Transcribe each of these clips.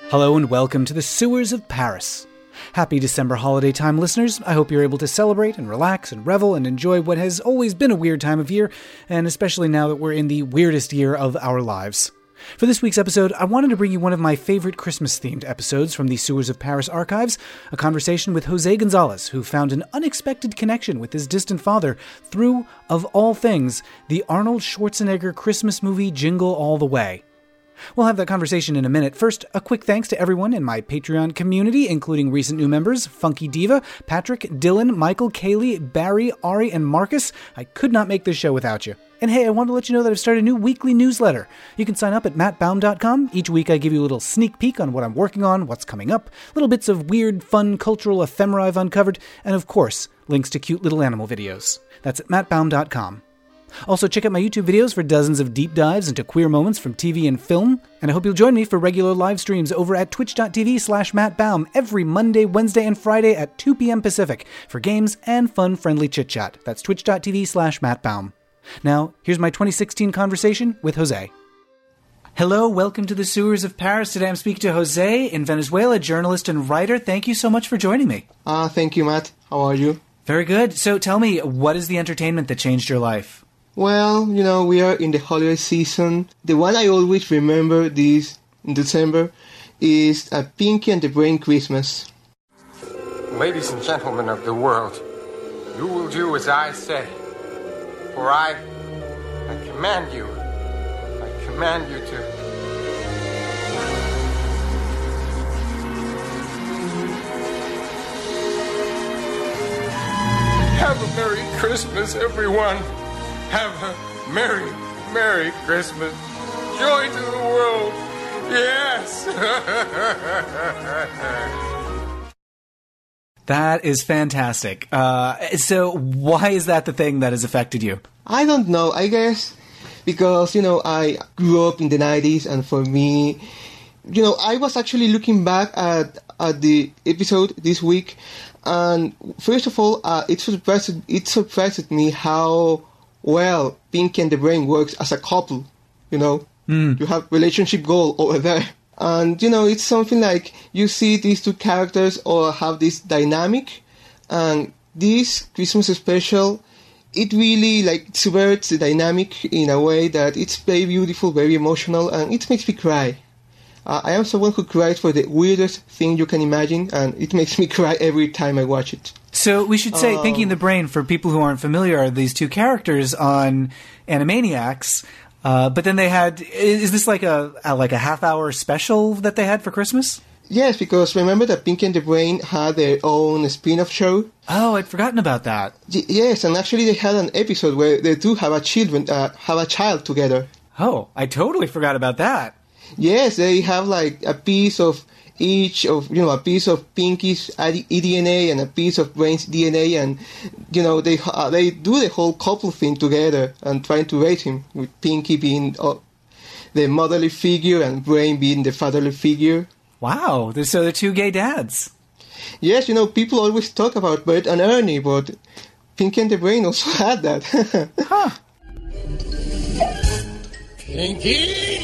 Hello and welcome to the Sewers of Paris. Happy December holiday time, listeners. I hope you're able to celebrate and relax and revel and enjoy what has always been a weird time of year, and especially now that we're in the weirdest year of our lives. For this week's episode, I wanted to bring you one of my favorite Christmas-themed episodes from the Sewers of Paris archives, a conversation with Jose Gonzalez, who found an unexpected connection with his distant father through, of all things, the Arnold Schwarzenegger Christmas movie Jingle All the Way. We'll have that conversation in a minute. First, a quick thanks to everyone in my Patreon community, including recent new members, Funky Diva, Patrick, Dylan, Michael, Kaylee, Barry, Ari, and Marcus. I could not make this show without you. And hey, I want to let you know that I've started a new weekly newsletter. You can sign up at mattbaum.com. Each week I give you a little sneak peek on what I'm working on, what's coming up, little bits of weird, fun, cultural ephemera I've uncovered, and of course, links to cute little animal videos. That's at mattbaum.com. Also, check out my YouTube videos for dozens of deep dives into queer moments from TV and film. And I hope you'll join me for regular live streams over at twitch.tv/mattbaum every Monday, Wednesday, and Friday at 2 p.m. Pacific for games and fun, friendly chit-chat. That's twitch.tv/mattbaum. Now, here's my 2016 conversation with Jose. Hello, welcome to the Sewers of Paris. Today I'm speaking to Jose in Venezuela, journalist and writer. Thank you so much for joining me. Thank you, Matt. How are you? Very good. So tell me, what is the entertainment that changed your life? Well, we are in the holiday season. The one I always remember this in December is Pinky and the Brain Christmas. Ladies and gentlemen of the world, you will do as I say. For I command you to... Have a Merry Christmas, everyone. Have a Merry, Merry Christmas. Joy to the world. Yes. That is fantastic. So why is that the thing that has affected you? I don't know. I guess because, I grew up in the 90s, and for me, I was actually looking back at the episode this week, and first of all, it surprised me how well Pinky and the Brain works as a couple. You have relationship goal over there. And, it's something like you see these two characters or have this dynamic, and this Christmas special, it really subverts the dynamic in a way that it's very beautiful, very emotional, and it makes me cry. I am someone who cries for the weirdest thing you can imagine, and it makes me cry every time I watch it. So we should say Pinky and the Brain, for people who aren't familiar, are these two characters on Animaniacs. But then they had, is this like a half-hour special that they had for Christmas? Yes, because remember that Pinky and the Brain had their own spin-off show? Oh, I'd forgotten about that. Yes, and actually they had an episode where they do have a child together. Oh, I totally forgot about that. Yes, they have a piece of each of, a piece of Pinky's eDNA and a piece of Brain's DNA, and, they do the whole couple thing together and trying to raise him, with Pinky being the motherly figure and Brain being the fatherly figure. Wow, so they're two gay dads. Yes, people always talk about Bert and Ernie, but Pinky and the Brain also had that. Huh. Pinky!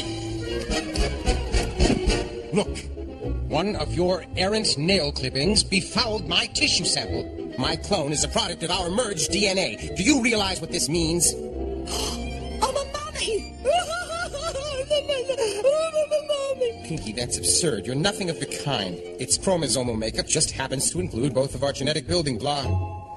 Look, one of your errant nail clippings befouled my tissue sample. My clone is a product of our merged DNA. Do you realize what this means? Oh, my mommy! Pinky, that's absurd. You're nothing of the kind. Its chromosomal makeup just happens to include both of our genetic building blocks.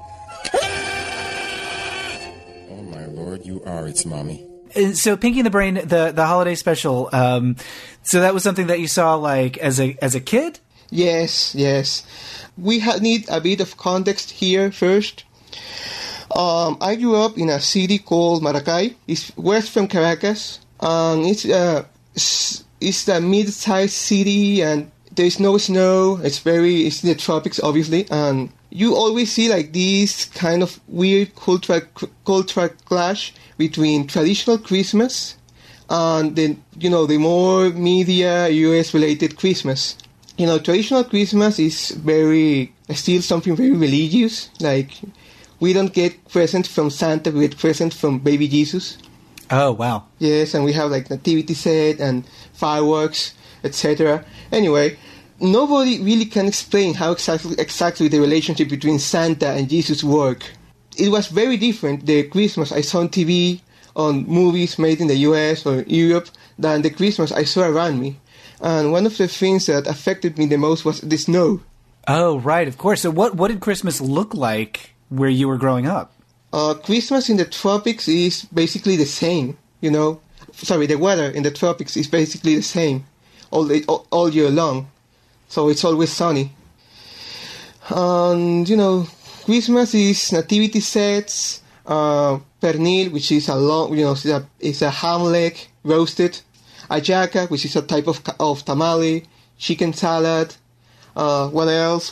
Oh, my lord, you are its mommy. So Pinky and the Brain, the holiday special, so that was something that you saw as a kid? Yes. We need a bit of context here first. I grew up in a city called Maracay. It's west from Caracas, and it's a mid-sized city, and there's no snow. It's in the tropics, obviously, and you always see this kind of weird cultural clash between traditional Christmas and the more media US related Christmas. Traditional Christmas is still something very religious. We don't get presents from Santa, we get presents from baby Jesus. Oh, wow. Yes, and we have nativity set and fireworks. etc. Anyway, nobody really can explain how exactly the relationship between Santa and Jesus work. It was very different, the Christmas I saw on TV, on movies made in the US or Europe, than the Christmas I saw around me. And one of the things that affected me the most was the snow. Oh, right, of course. So what did Christmas look like where you were growing up? Christmas in the tropics is basically the same, you know. Sorry, the weather in the tropics is basically the same all year long. So it's always sunny. And, you know, Christmas is nativity sets, pernil, which is a long, you know, it's a ham leg roasted, hallaca, which is a type of tamale, chicken salad. What else?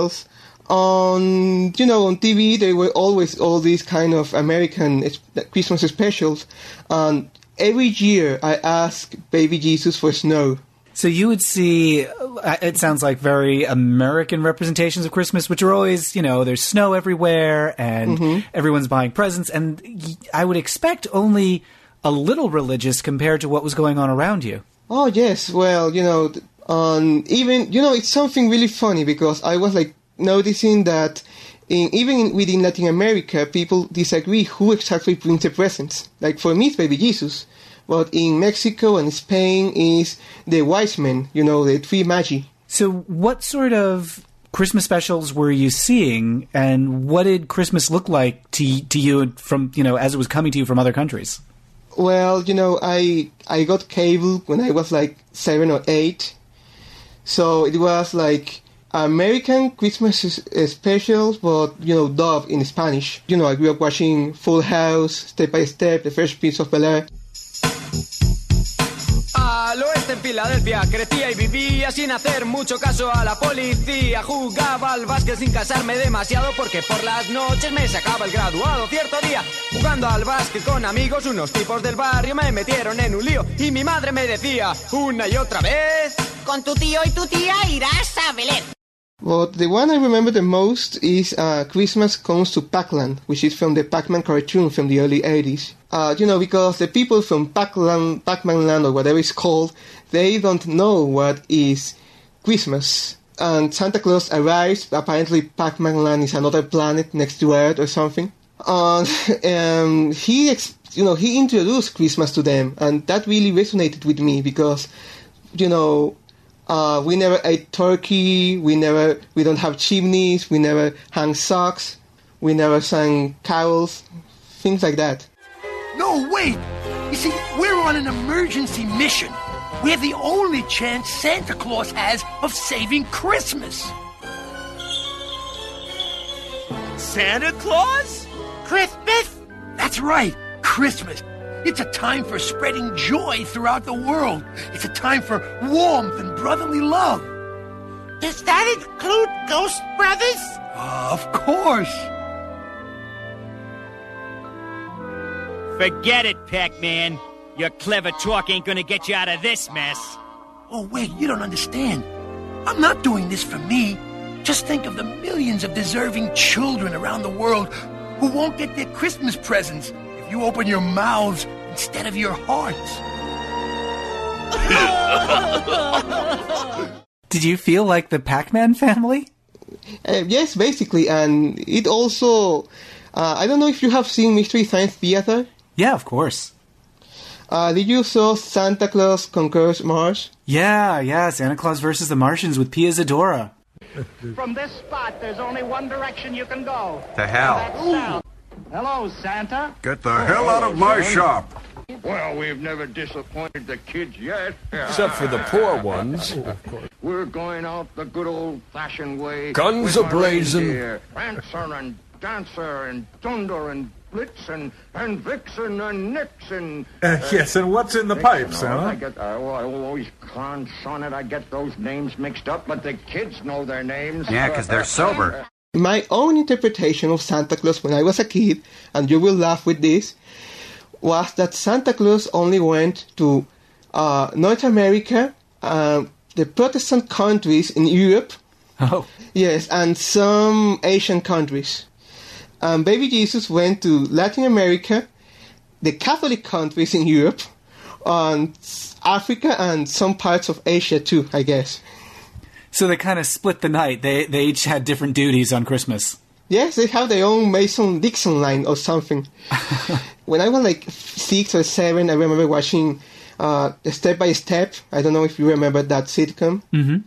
On TV, there were always all these kind of American Christmas specials, and every year I ask Baby Jesus for snow. So you would see, it sounds like very American representations of Christmas, which are always, you know, there's snow everywhere and everyone's buying presents. And I would expect only a little religious compared to what was going on around you. Oh, yes. Well, you know, even, you know, it's something really funny because I was like noticing that even within Latin America, people disagree who exactly brings the presents. Like for me, it's Baby Jesus. But in Mexico and Spain is the wise men, you know, the three magi. So what sort of Christmas specials were you seeing, and what did Christmas look like to you from, you know, as it was coming to you from other countries? Well, you know, I got cable when I was like 7 or 8. So it was like American Christmas specials, but, you know, dubbed in Spanish. You know, I grew up watching Full House, Step by Step, The Fresh Prince of Bel-Air. Al oeste en Filadelfia crecía y vivía sin hacer mucho caso a la policía. Jugaba al básquet sin casarme demasiado porque por las noches me sacaba el graduado. Cierto día, jugando al básquet con amigos, unos tipos del barrio me metieron en un lío y mi madre me decía una y otra vez: con tu tío y tu tía irás a Belén. But the one I remember the most is Christmas Comes to Pac-Land, which is from the Pac-Man cartoon from the early 80s. You know, because the people from Pac-Man Land, or whatever it's called, they don't know what is Christmas. And Santa Claus arrives, apparently Pac-Man Land is another planet next to Earth or something. And he introduced Christmas to them, and that really resonated with me because, you know, we never ate turkey, we don't have chimneys, we never hang socks, we never sang carols, things like that. No, wait! You see, we're on an emergency mission. We're the only chance Santa Claus has of saving Christmas. Santa Claus? Christmas? That's right, Christmas. It's a time for spreading joy throughout the world. It's a time for warmth and brotherly love. Does that include Ghost Brothers? Of course. Forget it, Pac-Man. Your clever talk ain't gonna get you out of this mess. Oh, wait, you don't understand. I'm not doing this for me. Just think of the millions of deserving children around the world who won't get their Christmas presents if you open your mouths instead of your hearts. Did you feel like the Pac-Man family? Yes, basically, and it also... I don't know if you have seen Mystery Science Theater. Yeah, of course. Did you saw Santa Claus Conquers Mars? Yeah, Santa Claus versus the Martians with Pia Zadora. From this spot, there's only one direction you can go. To hell. That's south. Hello, Santa. Get the hell out of my shop. Well, we've never disappointed the kids yet. Except for the poor ones. Of course. We're going out the good old-fashioned way. Guns a-blazing. Prancer and Dancer and Thunder and Blitzen and Vixen and Nixon. Yes, and what's in the pipes, I always son it. I get those names mixed up, but the kids know their names. Yeah, because they're sober. My own interpretation of Santa Claus when I was a kid, and you will laugh with this, was that Santa Claus only went to North America, the Protestant countries in Europe. Oh. Yes, and some Asian countries. Baby Jesus went to Latin America, the Catholic countries in Europe, Africa and some parts of Asia too, I guess. So they kind of split the night. They each had different duties on Christmas. Yes, they have their own Mason-Dixon line or something. When I was like 6 or 7, I remember watching Step by Step. I don't know if you remember that sitcom. Mm-hmm.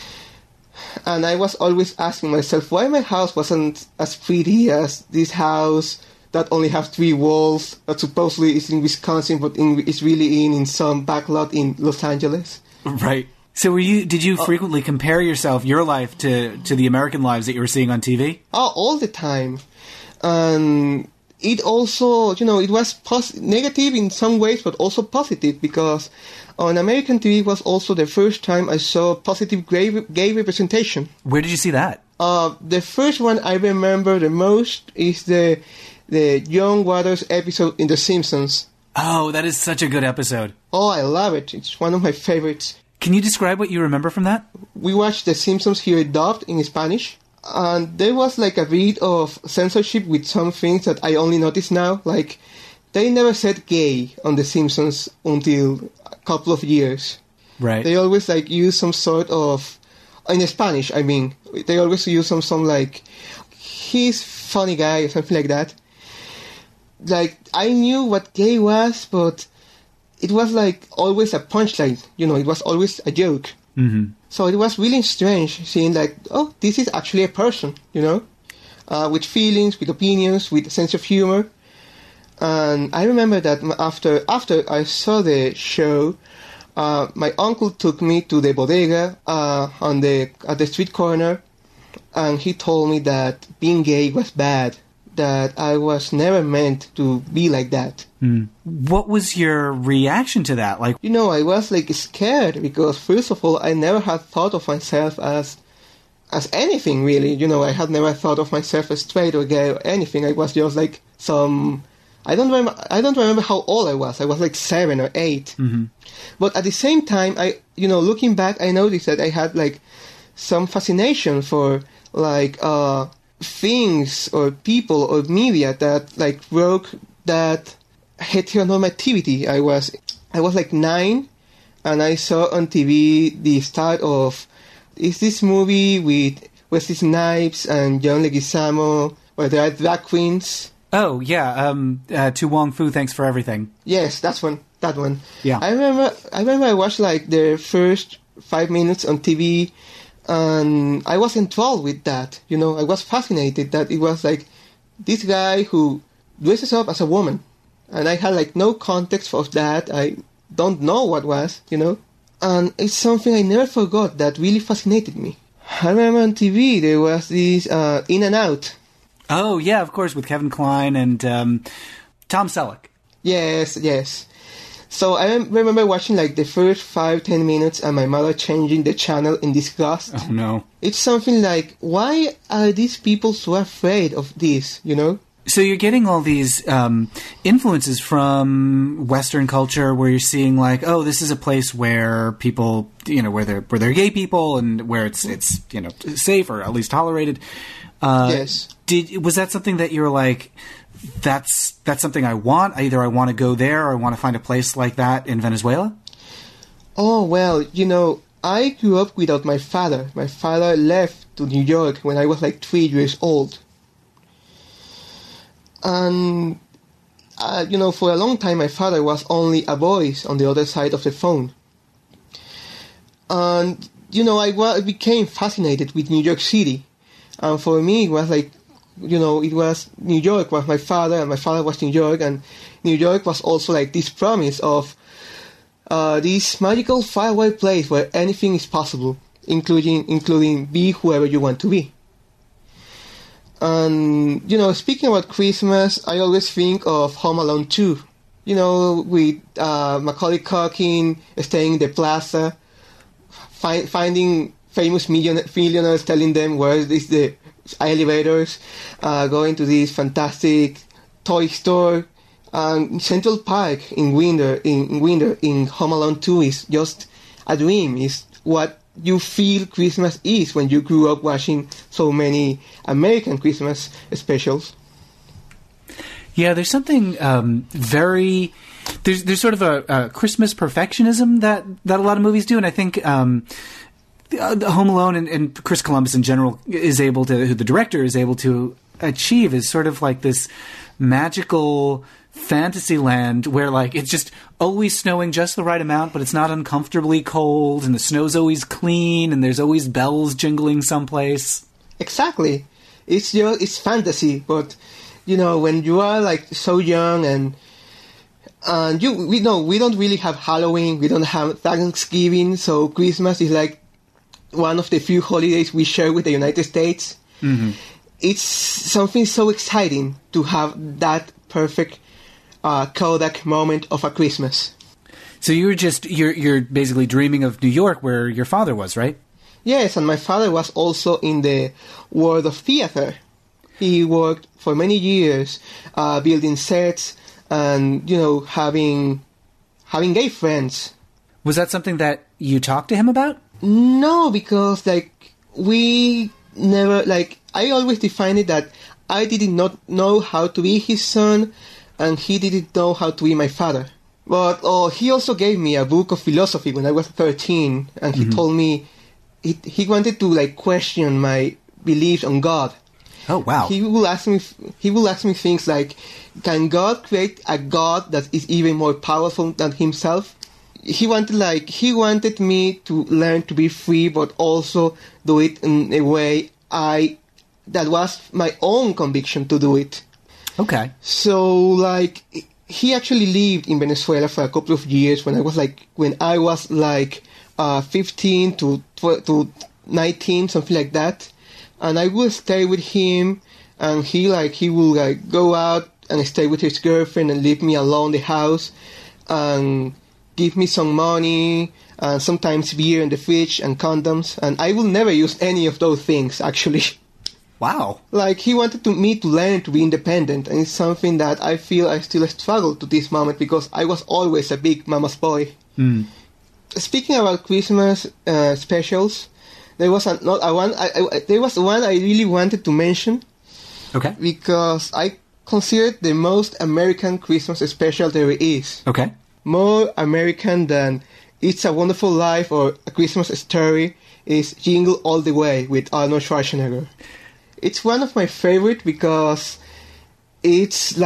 And I was always asking myself why my house wasn't as pretty as this house that only has 3 walls, that supposedly is in Wisconsin, but it's really in some backlot in Los Angeles. Right. So did you frequently compare your life to the American lives that you were seeing on TV? Oh, all the time. And it also, it was negative in some ways, but also positive, because on American TV was also the first time I saw positive gay representation. Where did you see that? The first one I remember the most is the John Waters episode in The Simpsons. Oh, that is such a good episode. Oh, I love it. It's one of my favorites. Can you describe what you remember from that? We watched The Simpsons here dubbed in Spanish, and there was like a bit of censorship with some things that I only notice now. Like, they never said gay on The Simpsons until a couple of years. Right. They always like use some sort of, in Spanish, I mean, they always use some like, he's funny guy or something like that. Like, I knew what gay was, but it was like always a punchline, it was always a joke. Mm-hmm. So it was really strange seeing like, oh, this is actually a person, with feelings, with opinions, with a sense of humor. And I remember that after I saw the show, my uncle took me to the bodega at the street corner, and he told me that being gay was bad, that I was never meant to be like that. Mm. What was your reaction to that? Like, I was like scared because first of all, I never had thought of myself as anything really. I had never thought of myself as straight or gay or anything. I was just like I don't remember how old I was. I was like 7 or 8. Mm-hmm. But at the same time, looking back, I noticed that I had like some fascination for like things or people or media that like broke that heteronormativity. I was like 9, and I saw on TV the start of this movie with Wesley Snipes and John Leguizamo, where there are drag queens. Oh yeah, To Wong Fu, Thanks for Everything. Yes, that one. Yeah, I remember I watched like the first 5 minutes on TV. And I was enthralled with that, I was fascinated that it was like this guy who dresses up as a woman. And I had like no context of that. I don't know what was, And it's something I never forgot that really fascinated me. I remember on TV there was this In and Out. Oh, yeah, of course, with Kevin Kline and Tom Selleck. Yes. So I remember watching like the first 5-10 minutes and my mother changing the channel in disgust. Oh no. It's something like, why are these people so afraid of this, So you're getting all these influences from Western culture where you're seeing like, oh, this is a place where people, where they're gay people and where it's safe or at least tolerated. Yes. Was that something that you were like, that's something I want. Either I want to go there or I want to find a place like that in Venezuela? Oh, well, I grew up without my father. My father left to New York when I was like 3 years old. And, for a long time my father was only a voice on the other side of the phone. And, I became fascinated with New York City. And for me, it was like, it was New York was my father, and my father was New York, and New York was also like this promise of this magical faraway place where anything is possible, including be whoever you want to be. And, speaking about Christmas, I always think of Home Alone 2, with Macaulay Culkin staying in the plaza, finding famous millionaires, telling them where is the elevators, going to this fantastic toy store. Central Park in winter in Home Alone 2 is just a dream. It's what you feel Christmas is when you grew up watching so many American Christmas specials. Yeah, there's something very There's sort of a Christmas perfectionism that a lot of movies do, and I think Home Alone and Chris Columbus in general who the director is able to achieve is sort of like this magical fantasy land where like it's just always snowing just the right amount, but it's not uncomfortably cold, and the snow's always clean, and there's always bells jingling someplace. Exactly. It's fantasy, but when you are like so young and we don't really have Halloween, we don't have Thanksgiving, so Christmas is like one of the few holidays we share with the United States. Mm-hmm. It's something so exciting to have that perfect Kodak moment of a Christmas. So you're basically dreaming of New York, where your father was, right? Yes, and my father was also in the world of theater. He worked for many years building sets and having gay friends. Was that something that you talked to him about? No, because we never I always defined it that I did not know how to be his son, and he didn't know how to be my father. But he also gave me a book of philosophy when I was 13, and he told me he wanted to question my beliefs on God. Oh wow! He will ask me things like, can God create a God that is even more powerful than himself? He wanted me to learn to be free, but also do it in a way that was my own conviction to do it. Okay. So he actually lived in Venezuela for a couple of years when I was 15 to 19, something like that. And I would stay with him, and he will go out and stay with his girlfriend and leave me alone in the house, and give me some money, and sometimes beer in the fridge and condoms, and I will never use any of those things, actually. Wow. He wanted me to learn to be independent, and it's something that I feel I still struggle to this moment because I was always a big mama's boy. Mm. Speaking about Christmas specials, there was one I really wanted to mention. Okay. Because I consider it the most American Christmas special there is. Okay. More American than It's a Wonderful Life or A Christmas Story is Jingle All the Way with Arnold Schwarzenegger. It's one of my favorite because it's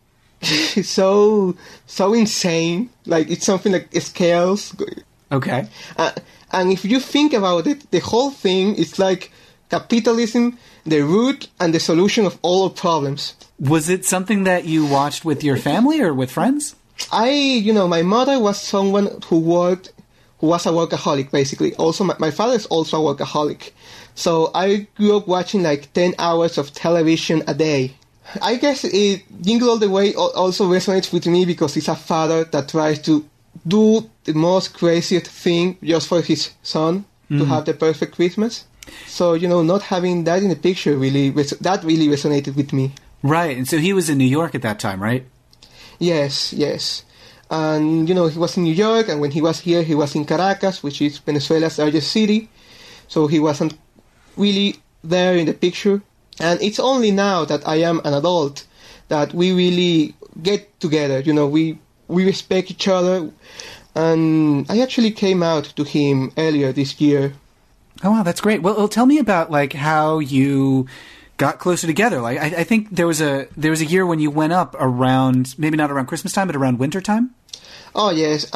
so insane. It's something like scales. Okay. And if you think about it, the whole thing is like capitalism, the root and the solution of all our problems. Was it something that you watched with your family or with friends? My mother was someone who was a workaholic, basically. Also, my father is also a workaholic. So I grew up watching 10 hours of television a day. I guess Jingle All the Way also resonates with me because it's a father that tries to do the most craziest thing just for his son to have the perfect Christmas. So, not having that in the picture really resonated with me. Right, and so he was in New York at that time, right? Yes. And, he was in New York, and when he was here, he was in Caracas, which is Venezuela's largest city. So he wasn't really there in the picture. And it's only now that I am an adult that we really get together. We respect each other. And I actually came out to him earlier this year. Oh, wow, that's great. Well, tell me about how you got closer together. I think there was a year when you went up around, maybe not around Christmas time, but around winter time. Oh yes.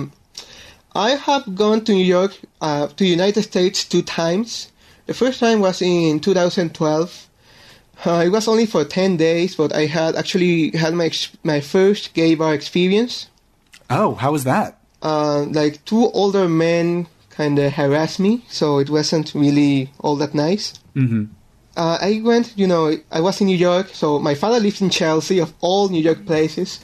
I have gone to New York, to the United States 2 times. The first time was in 2012. It was only for 10 days, but I had actually had my first gay bar experience. Oh, how was that? 2 older men kind of harassed me, so it wasn't really all that nice. Mm-hmm. I went, I was in New York, so my father lives in Chelsea, of all New York places.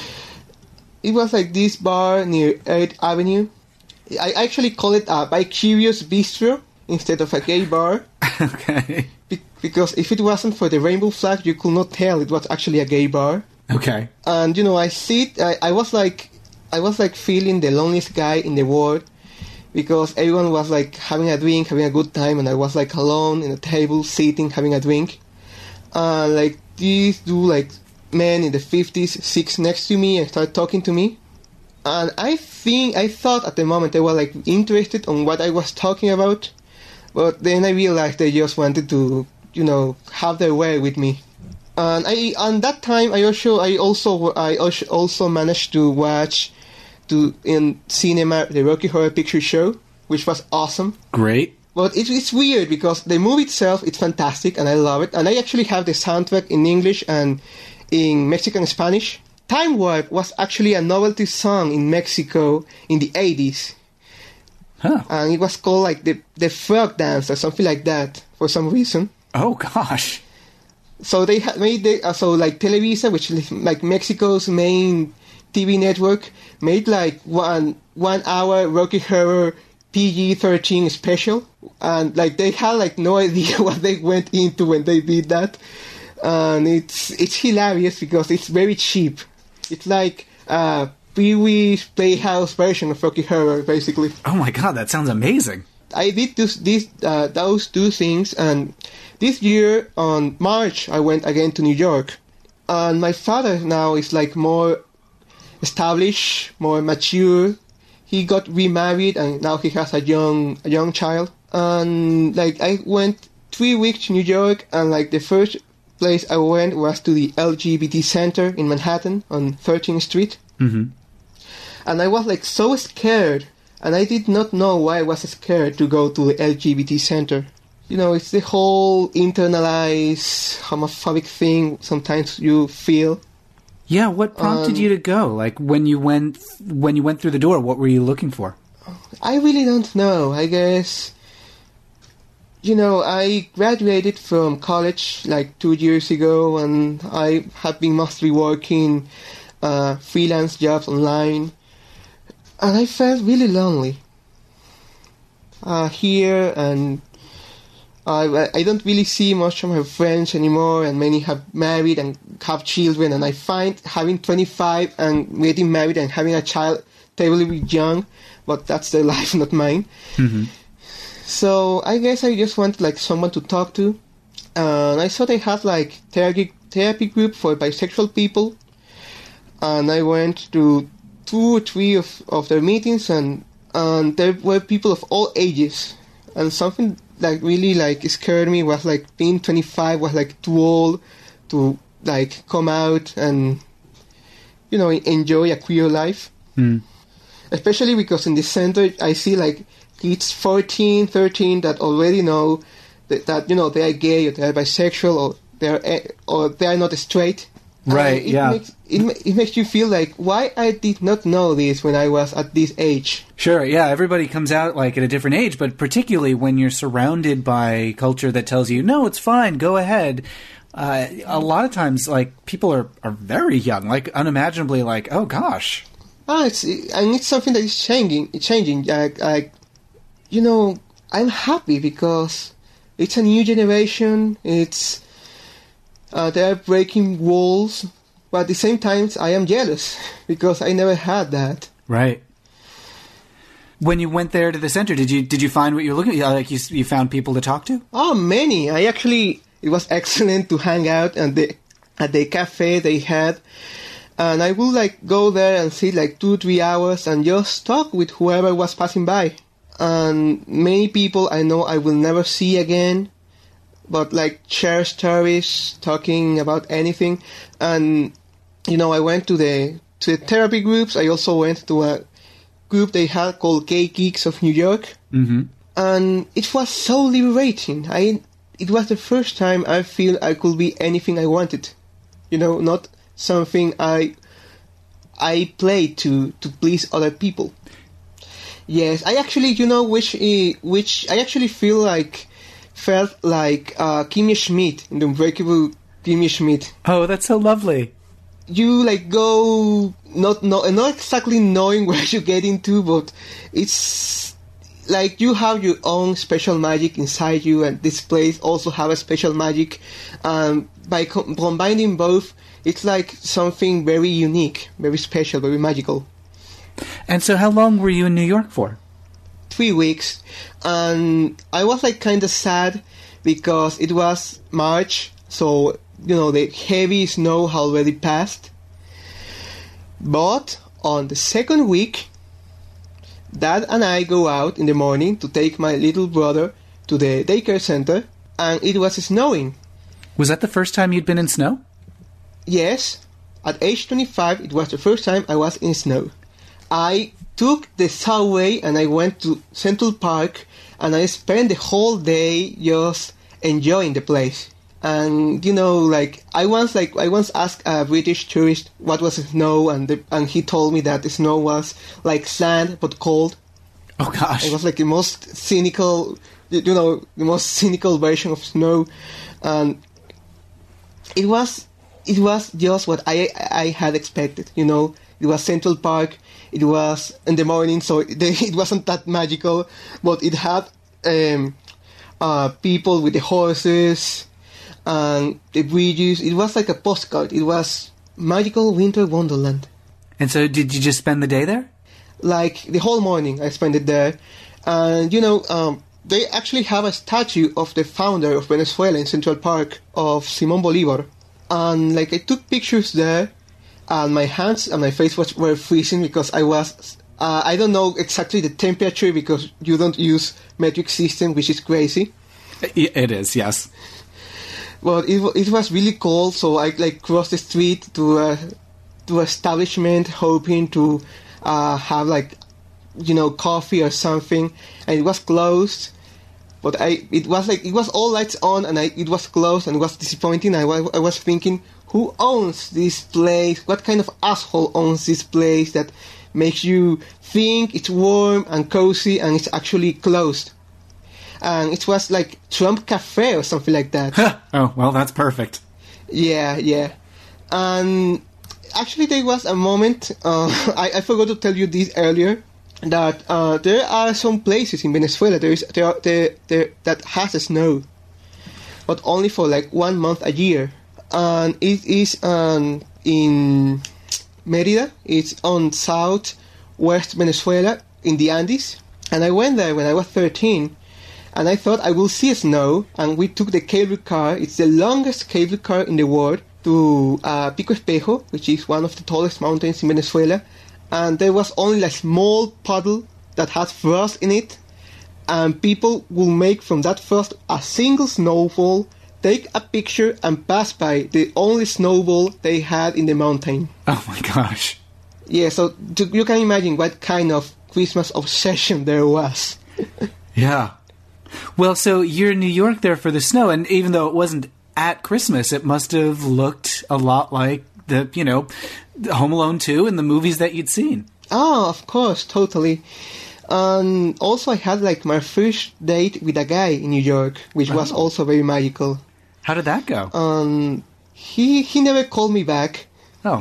It was this bar near 8th Avenue. I actually call it a Bi-Curious Bistro instead of a gay bar. Okay. Because if it wasn't for the rainbow flag, you could not tell it was actually a gay bar. Okay. And, I was feeling the loneliest guy in the world, because everyone was having a drink, having a good time, and I was alone in a table, sitting, having a drink. These 2 men in the 50s sit next to me and start talking to me. And I thought at the moment they were like interested on what I was talking about, but then I realized they just wanted to, have their way with me. And on that time I also managed to watch in cinema the Rocky Horror Picture Show, which was awesome. Great. But it's weird because the movie itself, it's fantastic and I love it. And I actually have the soundtrack in English and in Mexican Spanish. Time Warp was actually a novelty song in Mexico in the 80s. Huh. And it was called like the Frog Dance or something like that for some reason. Oh, gosh. So they had made like Televisa, which is like Mexico's main TV network, made like one hour Rocky Horror PG-13 special. And like they had like no idea what they went into when they did that. And it's hilarious because it's very cheap. It's like Pee-wee's Playhouse version of Rocky Horror, basically. Oh my god, that sounds amazing. I did those two things, and this year on March I went again to New York. And my father now is like more established, more mature. He got remarried and now he has a young child. And like I went 3 weeks to New York, and like the first place I went was to the LGBT Center in Manhattan on 13th Street. Mm-hmm. And I was like so scared, and I did not know why I was scared to go to the LGBT Center. It's the whole internalized homophobic thing sometimes you feel. Yeah, what prompted you to go? Like when you went through the door, what were you looking for? I really don't know. I guess I graduated from college like 2 years ago, and I have been mostly working freelance jobs online, and I felt really lonely here, and I don't really see much of my friends anymore, and many have married and have children, and I find having 25 and getting married and having a child terribly young, but that's their life, not mine. Mm-hmm. So I guess I just wanted like someone to talk to, and I saw they had like therapy group for bisexual people, and I went to 2 or 3 of their meetings, and there were people of all ages, and something like really like scared me was like being 25 was like too old to like come out and enjoy a queer life. Especially because in the center I see like kids 14, 13 that already know that they are gay or they are bisexual or they are not straight. Right, yeah. It makes you feel like, why I did not know this when I was at this age. Sure, yeah, everybody comes out like at a different age, but particularly when you're surrounded by culture that tells you, no, it's fine, go ahead. A lot of times, like, people are very young, like, unimaginably like, oh gosh. It's something that is changing. I'm happy because it's a new generation. They are breaking walls, but at the same time, I am jealous because I never had that. Right. When you went there to the center, did you find what you're looking at? Like you found people to talk to? Oh, many. It was excellent to hang out at the cafe they had. And I would like go there and sit like 2-3 hours and just talk with whoever was passing by. And many people I know I will never see again, but like share stories, talking about anything. And I went to the therapy groups. I also went to a group they had called Gay Geeks of New York. Mm-hmm. And it was so liberating. It was the first time I feel I could be anything I wanted. Not something I played to please other people. Yes, I actually, which I actually felt like Kimmy Schmidt in the Unbreakable Kimmy Schmidt. Oh, that's so lovely. You like go not exactly knowing where you get into, but it's like you have your own special magic inside you, and this place also have a special magic. By combining both, it's like something very unique, very special, very magical. And so how long were you in New York for? 3 weeks. And I was like kind of sad because it was March, so, the heavy snow had already passed. But on the second week, Dad and I go out in the morning to take my little brother to the daycare center, and it was snowing. Was that the first time you'd been in snow? Yes. At age 25, it was the first time I was in snow. I took the subway and I went to Central Park, and I spent the whole day just enjoying the place. And I once asked a British tourist what was snow, and he told me that the snow was like sand but cold. Oh gosh! It was like the most cynical, the most cynical version of snow, and it was just what I had expected. It was Central Park. It was in the morning, so it wasn't that magical, but it had people with the horses and the bridges. It was like a postcard. It was magical winter wonderland. And so did you just spend the day there? Like the whole morning I spent it there. And they actually have a statue of the founder of Venezuela in Central Park, of Simón Bolívar. And I took pictures there, and my hands and my face were freezing because I was I don't know exactly the temperature because you don't use metric system, which is crazy. It is, yes. But it was really cold, so I crossed the street to establishment, hoping to have coffee or something, and it was closed. But it was all lights on, and it was closed, and it was disappointing. I was thinking, who owns this place? What kind of asshole owns this place that makes you think it's warm and cozy, and it's actually closed? And it was like Trump Cafe or something like that. Oh, well, that's perfect. Yeah. And actually, there was a moment, I forgot to tell you this earlier, that there are some places in Venezuela that has snow, but only for 1 month a year. And it is in Mérida. It's on southwest Venezuela in the Andes. And I went there when I was 13. And I thought I will see snow, and we took the cable car. It's the longest cable car in the world to Pico Espejo, which is one of the tallest mountains in Venezuela. And there was only a small puddle that had frost in it, and people will make from that frost a single snowball, take a picture, and pass by the only snowball they had in the mountain. Oh my gosh. Yeah, so you can imagine what kind of Christmas obsession there was. Yeah. Well, so you're in New York there for the snow, and even though it wasn't at Christmas, it must have looked a lot like the Home Alone 2 and the movies that you'd seen. Oh, of course, totally. And also I had my first date with a guy in New York, which was also very magical. How did that go? He never called me back. Oh.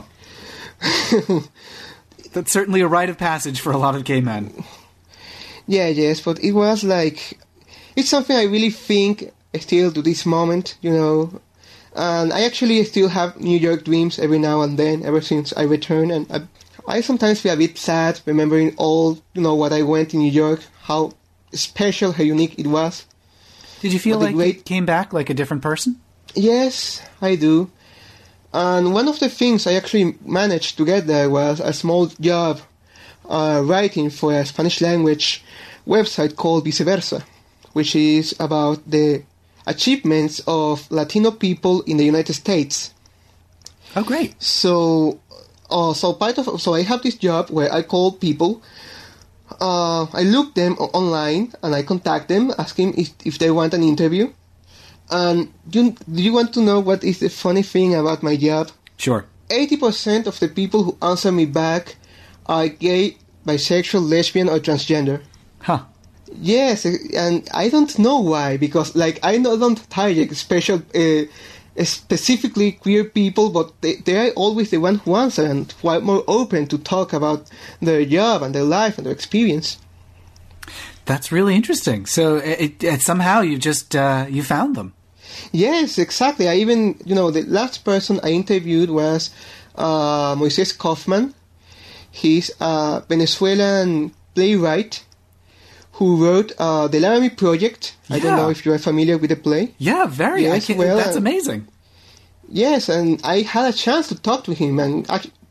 That's certainly a rite of passage for a lot of gay men. Yeah, yes, but it was it's something I really think still to this moment, And I actually still have New York dreams every now and then, ever since I returned. And I sometimes feel a bit sad remembering all, what I went in New York, how special, how unique it was. Did you feel like you came back like a different person? Yes, I do. And one of the things I actually managed to get there was a small job writing for a Spanish language website called Viceversa, which is about the achievements of Latino people in the United States. Oh, great! So I have this job where I call people. I look them online and I contact them, asking if they want an interview. And do you want to know what is the funny thing about my job? Sure. 80% of the people who answer me back are gay, bisexual, lesbian, or transgender. Huh. Yes, and I don't know why, because I don't target specifically queer people, but they are always the ones who answer and who are more open to talk about their job and their life and their experience. That's really interesting. So it somehow you just you found them. Yes, exactly. I even the last person I interviewed was Moises Kaufman. He's a Venezuelan playwright who wrote the Laramie Project. Yeah. I don't know if you are familiar with the play. Yeah, very. Yes, that's amazing. Yes, and I had a chance to talk to him, and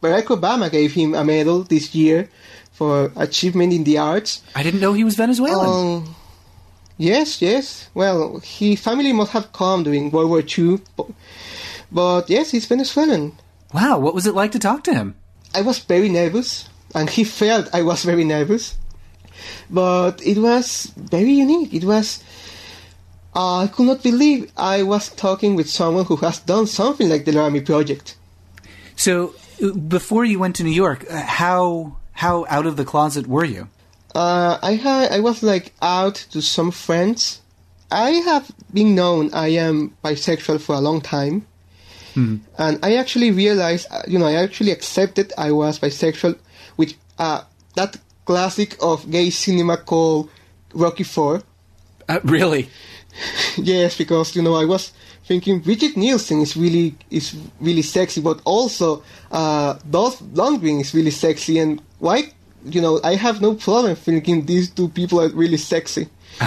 Barack Obama gave him a medal this year for achievement in the arts. I didn't know he was Venezuelan. Yes. Well, his family must have come during World War II. But yes, he's Venezuelan. Wow, what was it like to talk to him? I was very nervous, and he felt I was very nervous. But it was very unique. It was... I could not believe I was talking with someone who has done something like the Laramie Project. So, before you went to New York, how out of the closet were you? I was like out to some friends. I have been known I am bisexual for a long time. And I actually realized, I actually accepted I was bisexual with that classic of gay cinema called Rocky IV. Really? Yes, because, I was thinking Bridget Nielsen is really sexy, but also Dolph Lundgren is really sexy, and why, I have no problem thinking these two people are really sexy.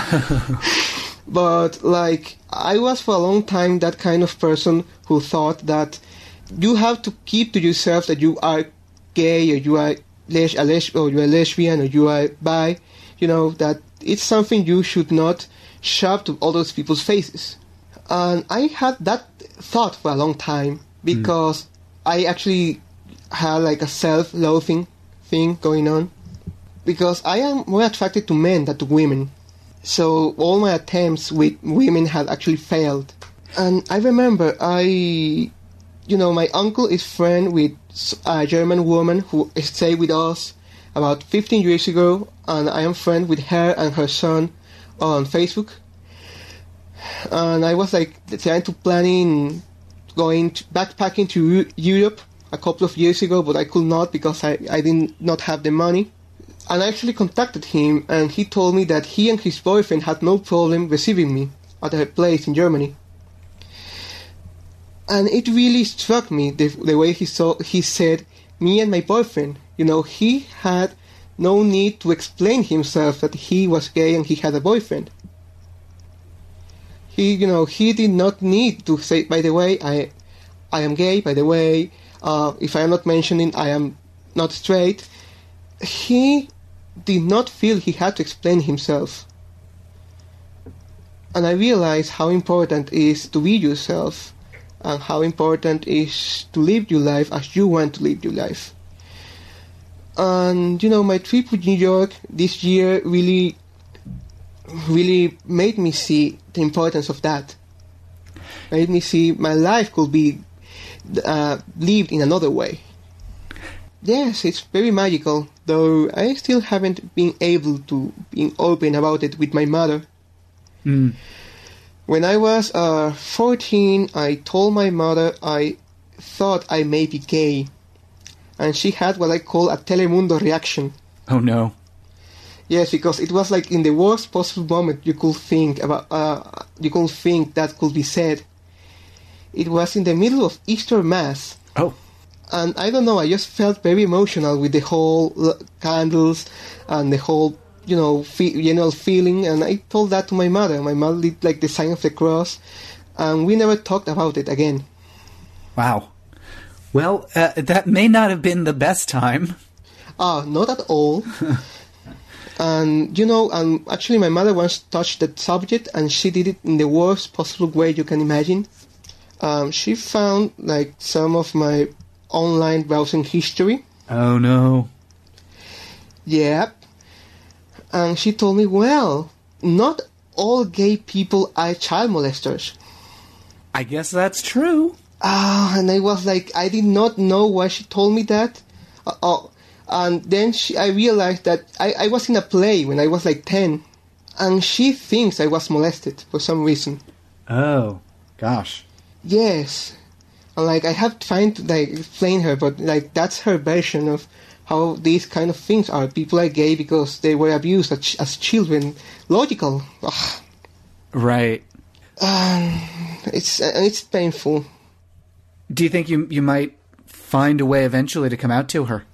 But, I was for a long time that kind of person who thought that you have to keep to yourself that you are gay, or you are or you are lesbian, or you are bi, that it's something you should not shove to all those people's faces. And I had that thought for a long time, because I actually had a self-loathing thing going on, because I am more attracted to men than to women. So all my attempts with women had actually failed. And I remember my uncle is friend with a German woman who stayed with us about 15 years ago, and I am friend with her and her son on Facebook. And I was trying to planning going backpacking to Europe a couple of years ago, but I could not because I did not have the money. And I actually contacted him, and he told me that he and his boyfriend had no problem receiving me at her place in Germany. And it really struck me the way he said, me and my boyfriend. He had no need to explain himself that he was gay and he had a boyfriend. He did not need to say, by the way, I am gay, by the way, if I am not mentioning I am not straight. He did not feel he had to explain himself. And I realized how important it is to be yourself, and how important it is to live your life as you want to live your life. And, my trip to New York this year really made me see the importance of that. Made me see my life could be lived in another way. Yes, it's very magical, though I still haven't been able to be open about it with my mother. When I was 14, I told my mother I thought I may be gay, and she had what I call a Telemundo reaction. Oh no. Yes, because it was in the worst possible moment you could think about. You could think that could be said. It was in the middle of Easter Mass. Oh. And I don't know, I just felt very emotional with the whole candles and the whole, general feeling. And I told that to my mother. My mother did the sign of the cross, and we never talked about it again. Wow. Well, that may not have been the best time. Not at all. And, actually my mother once touched that subject, and she did it in the worst possible way you can imagine. She found, some of my online browsing history. Oh, no. Yep. And she told me, well, not all gay people are child molesters. I guess that's true. And I was I did not know why she told me that. And then I realized that I was in a play when I was 10, and she thinks I was molested for some reason. Oh, gosh. Yes. And I have tried to explain her, but that's her version of how these kind of things are. People are gay because they were abused as children. Logical. Ugh. Right. It's painful. Do you think you might find a way eventually to come out to her?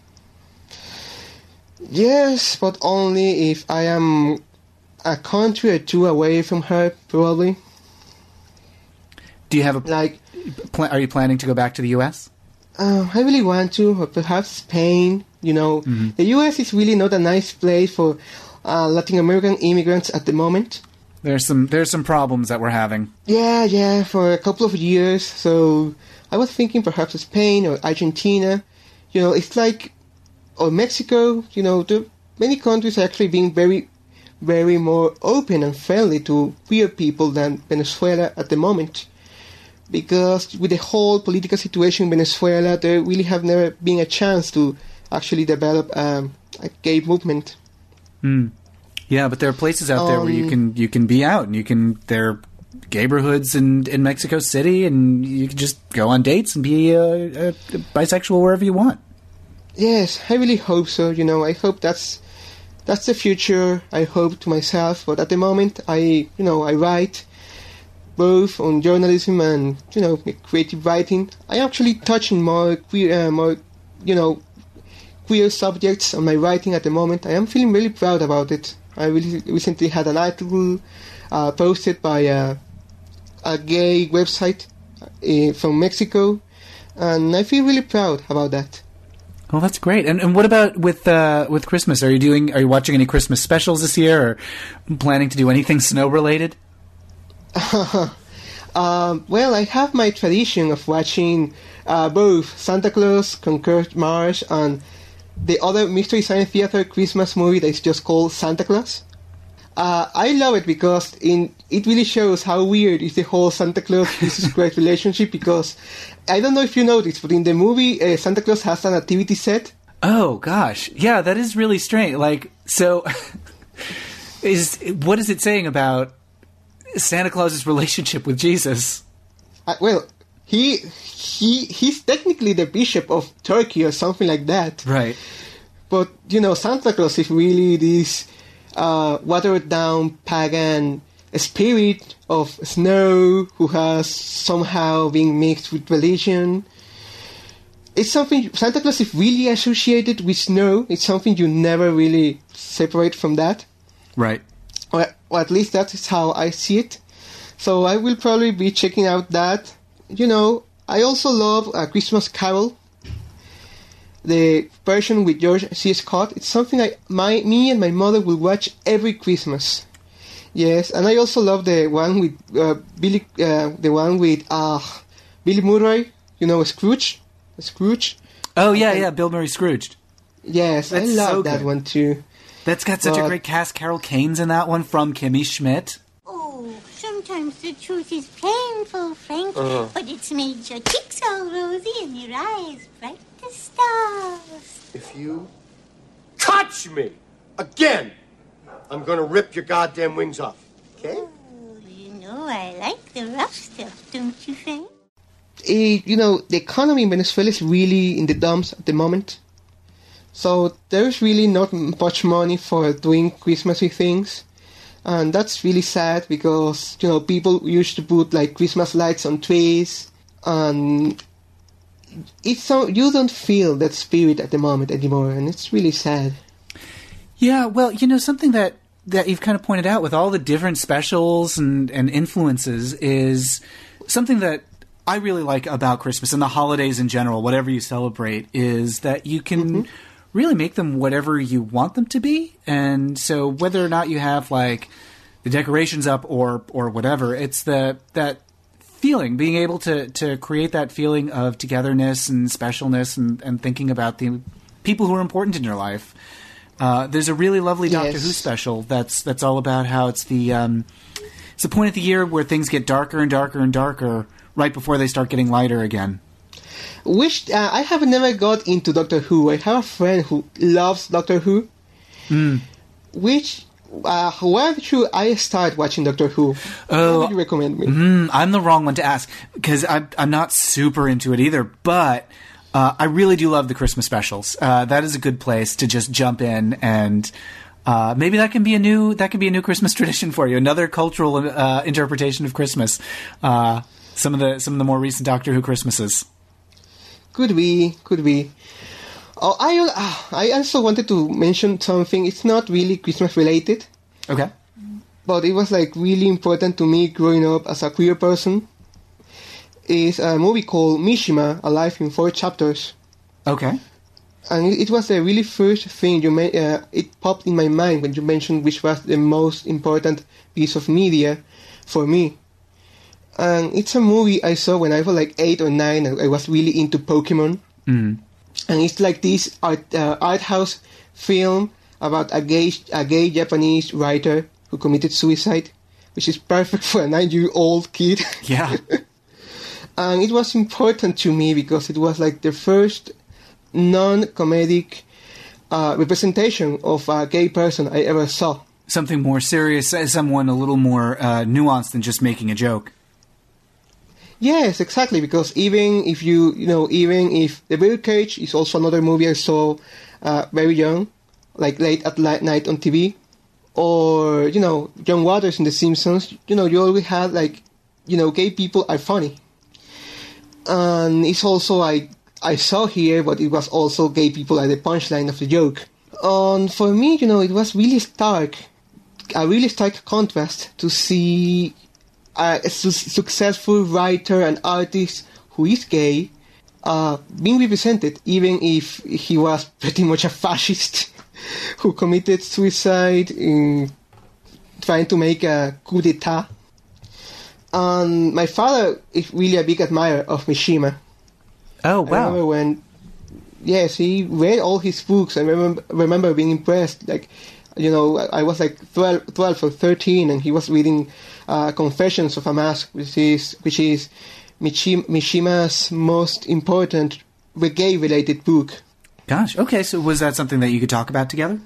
Yes, but only if I am a country or two away from her, probably. Do you have a... are you planning to go back to the U.S.? I really want to, or perhaps Spain. The U.S. is really not a nice place for Latin American immigrants at the moment. There's some problems that we're having. Yeah, for a couple of years. So I was thinking perhaps Spain or Argentina. It's like, or Mexico. Many countries are actually being very, very more open and friendly to queer people than Venezuela at the moment. Because with the whole political situation in Venezuela, there really have never been a chance to actually develop a gay movement. Yeah, but there are places out there where you can be out, and there are neighborhoods in Mexico City, and you can just go on dates and be a bisexual wherever you want. Yes, I really hope so. I hope that's the future. I hope to myself, but at the moment, I write both on journalism and creative writing. I actually touching more queer subjects on my writing at the moment. I am feeling really proud about it. I really recently had an article posted by a gay website from Mexico, and I feel really proud about that. Well, that's great. And what about with Christmas? Are you watching any Christmas specials this year, or planning to do anything snow related? Well, I have my tradition of watching both Santa Claus, Conquer Mars, and the other Mystery Science Theater Christmas movie that is just called Santa Claus. I love it because it really shows how weird is the whole Santa Claus-Jesus Christ relationship, because I don't know if you noticed, but in the movie, Santa Claus has an activity set. Oh, gosh. Yeah, that is really strange. So, what is it saying about Santa Claus's relationship with Jesus? Well, he's technically the bishop of Turkey or something like that. Right. But, Santa Claus is really this watered down pagan spirit of snow who has somehow been mixed with religion. It's something, Santa Claus is really associated with snow. It's something you never really separate from that. Right. Or at least that is how I see it. So I will probably be checking out that. I also love A Christmas Carol, the version with George C. Scott. It's something me and my mother will watch every Christmas. Yes, and I also love the one with Billy Murray. Scrooge. Oh yeah, Bill Murray Scrooged. Yes, I love that one too. That's got such a great cast. Carol Kane's in that one from Kimmy Schmidt. Oh, sometimes the truth is painful, Frank, but it's made your cheeks all rosy and your eyes bright as stars. If you touch me again, I'm gonna rip your goddamn wings off, okay? Oh, I like the rough stuff, don't you, Frank? The economy in Venezuela is really in the dumps at the moment. So there's really not much money for doing Christmassy things. And that's really sad because, people used to put Christmas lights on trees. And you don't feel that spirit at the moment anymore. And it's really sad. Yeah, well, something that you've kind of pointed out with all the different specials and influences is something that I really like about Christmas and the holidays in general, whatever you celebrate, is that you can really make them whatever you want them to be. And so whether or not you have the decorations up or whatever, it's that feeling, being able to create that feeling of togetherness and specialness and thinking about the people who are important in your life. There's a really lovely Doctor Who special that's all about how it's the point of the year where things get darker and darker and darker right before they start getting lighter again. I have never got into Doctor Who. I have a friend who loves Doctor Who. Where should I start watching Doctor Who? How would you recommend me? I'm the wrong one to ask because I'm not super into it either, but I really do love the Christmas specials. That is a good place to just jump in, and maybe that can be a new Christmas tradition for you. Another cultural interpretation of Christmas. Some of the more recent Doctor Who Christmases. Could be. Oh, I also wanted to mention something. It's not really Christmas related. Okay. But it was really important to me growing up as a queer person. is a movie called Mishima, Alive in 4 Chapters. Okay. And it was the really first thing it popped in my mind when you mentioned which was the most important piece of media for me. And it's a movie I saw when I was like 8 or 9, and I was really into Pokemon. Mm. And it's like this art house film about a gay Japanese writer who committed suicide, which is perfect for a 9-year-old kid. Yeah. And it was important to me because it was like the first non-comedic representation of a gay person I ever saw. Something more serious, someone a little more nuanced than just making a joke. Yes, exactly, because even if even if The Birdcage is also another movie I saw very young, like late at night on TV, or, John Waters in The Simpsons, you always had, gay people are funny. And it's also, I saw here, but it was also gay people at the punchline of the joke. And for me, it was really a really stark contrast to see a successful writer and artist who is gay being represented, even if he was pretty much a fascist who committed suicide in trying to make a coup d'etat. And my father is really a big admirer of Mishima. Oh, wow. I remember he read all his books. I remember being impressed. I was like 12 or 13, and he was reading Confessions of a Mask, which is Mishima's most important gay-related book. Gosh, okay, so was that something that you could talk about together?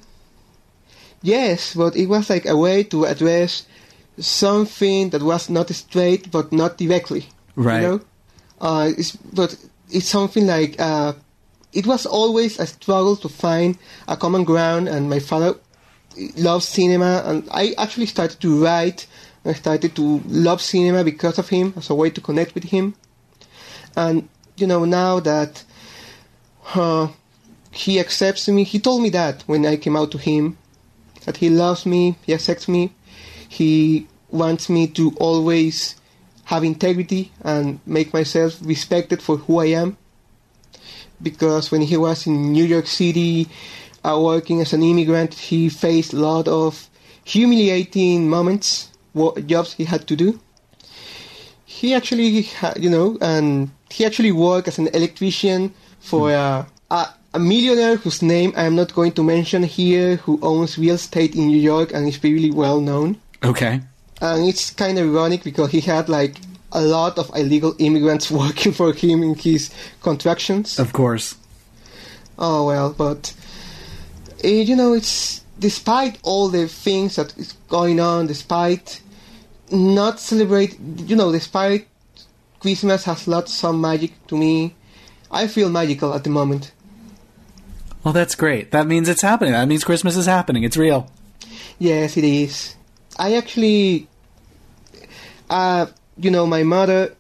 Yes, but it was like a way to address something that was not straight, but not directly. Right. But it's something like, it was always a struggle to find a common ground, and my father loves cinema, and I actually started to write. I started to love cinema because of him, as a way to connect with him. And, now that he accepts me, he told me that when I came out to him, that he loves me, he accepts me, he wants me to always have integrity and make myself respected for who I am. Because when he was in New York City working as an immigrant, he faced a lot of humiliating moments, jobs he had to do. He actually, and he actually worked as an electrician for a millionaire whose name I am not going to mention here, who owns real estate in New York and is really well known. Okay. And it's kind of ironic because he had a lot of illegal immigrants working for him in his contractions. Of course. Oh, well, but, it's despite all the things that is going on, despite despite Christmas has lost some magic to me, I feel magical at the moment. Well, that's great. That means it's happening. That means Christmas is happening. It's real. Yes, it is. I actually, my mother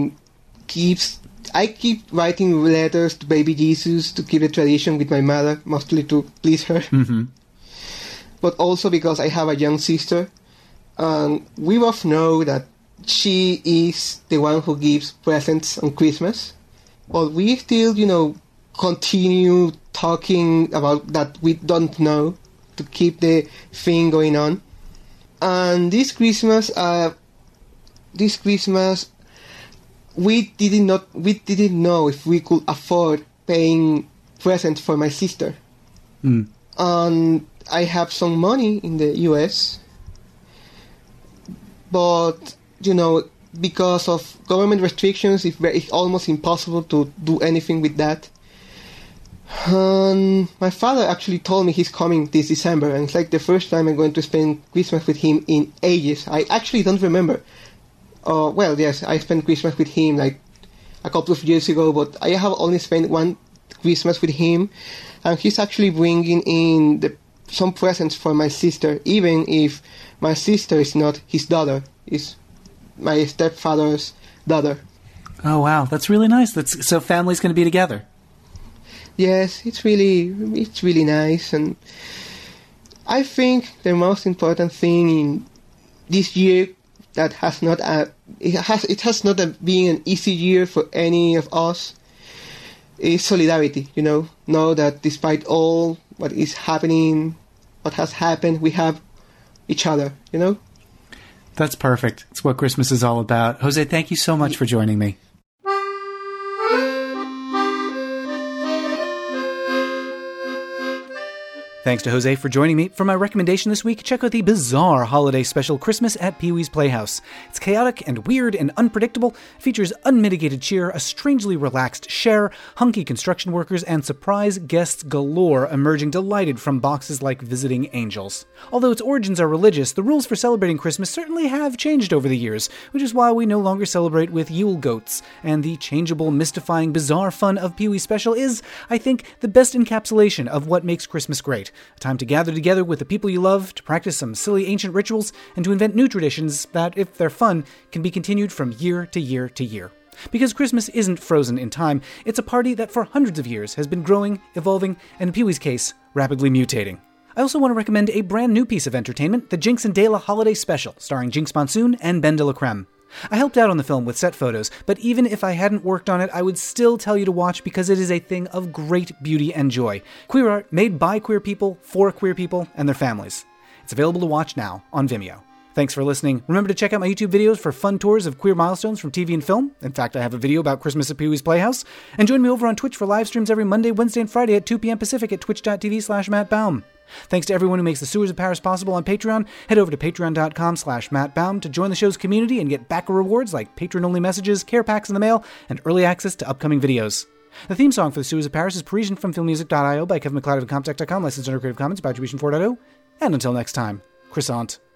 I keep writing letters to baby Jesus to keep the tradition with my mother, mostly to please her. Mm-hmm. But also because I have a young sister, and we both know that she is the one who gives presents on Christmas. But we still, continue talking about that we don't know to keep the thing going on. And this Christmas, we didn't know if we could afford paying presents for my sister. Mm. And I have some money in the US, but because of government restrictions, it's almost impossible to do anything with that. And my father actually told me he's coming this December, and it's like the first time I'm going to spend Christmas with him in ages. I actually don't remember. Well, yes, I spent Christmas with him like a couple of years ago, but I have only spent one Christmas with him, and he's actually bringing in some presents for my sister, even if my sister is not his daughter, is my stepfather's daughter. Oh, wow, that's really nice. So family's going to be together. Yes, it's really nice, and I think the most important thing in this year that has not it has not been an easy year for any of us is solidarity. Know that despite all what is happening, what has happened, we have each other. That's perfect. It's what Christmas is all about. Jose, thank you so much for joining me. Thanks to Jose for joining me. For my recommendation this week, check out the bizarre holiday special Christmas at Pee-wee's Playhouse. It's chaotic and weird and unpredictable, features unmitigated cheer, a strangely relaxed Cher, hunky construction workers, and surprise guests galore emerging delighted from boxes like visiting angels. Although its origins are religious, the rules for celebrating Christmas certainly have changed over the years, which is why we no longer celebrate with Yule goats, and the changeable, mystifying, bizarre fun of Pee-wee's Special is, I think, the best encapsulation of what makes Christmas great. A time to gather together with the people you love, to practice some silly ancient rituals, and to invent new traditions that, if they're fun, can be continued from year to year to year. Because Christmas isn't frozen in time, it's a party that for hundreds of years has been growing, evolving, and in Pee-wee's case, rapidly mutating. I also want to recommend a brand new piece of entertainment, the Jinx and Dela Holiday Special, starring Jinx Monsoon and Ben de la Creme. I helped out on the film with set photos, but even if I hadn't worked on it, I would still tell you to watch because it is a thing of great beauty and joy. Queer art made by queer people, for queer people, and their families. It's available to watch now on Vimeo. Thanks for listening. Remember to check out my YouTube videos for fun tours of queer milestones from TV and film. In fact, I have a video about Christmas at Pee-wee's Playhouse. And join me over on Twitch for live streams every Monday, Wednesday, and Friday at 2 p.m. Pacific at twitch.tv/MattBaum. Thanks to everyone who makes the Sewers of Paris possible on Patreon. Head over to patreon.com/MattBaum to join the show's community and get backer rewards like patron-only messages, care packs in the mail, and early access to upcoming videos. The theme song for the Sewers of Paris is Parisian from filmmusic.io by Kevin MacLeod of Comtech.com, licensed under Creative Commons by Attribution 4.0. And until next time, croissant.